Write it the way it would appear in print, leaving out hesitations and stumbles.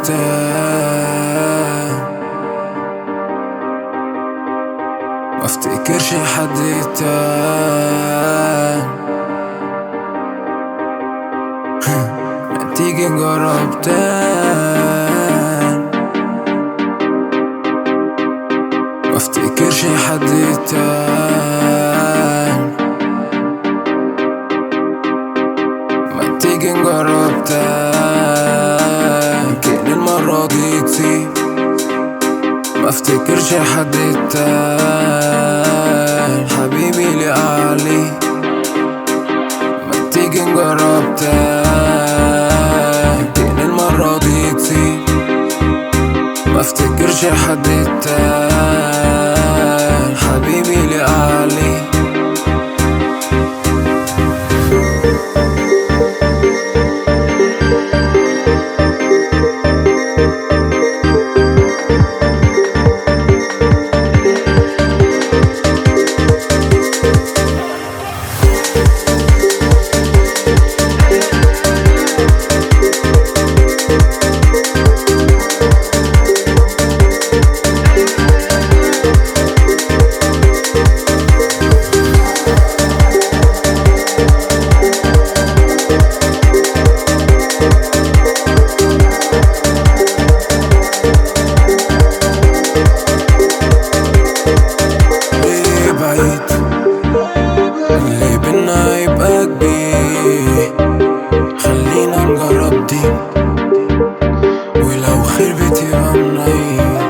تاني، ما افتكرش حد تاني. ما تيجي نجرب تاني، ما افتكرش حد تاني. ما تيجي نجرب تاني، يمكن المرة دي تسيب. ما افتكرش حد تاني، حبيبي لي علي. ما تيجي نجرب تاني، يمكن المرة دي تسيب. ما افتكرش حد تاني، حبيبي لي علي. اللي بينا يبقى كبير، خلينا نجرب دي، ولو خربت يبقى منير.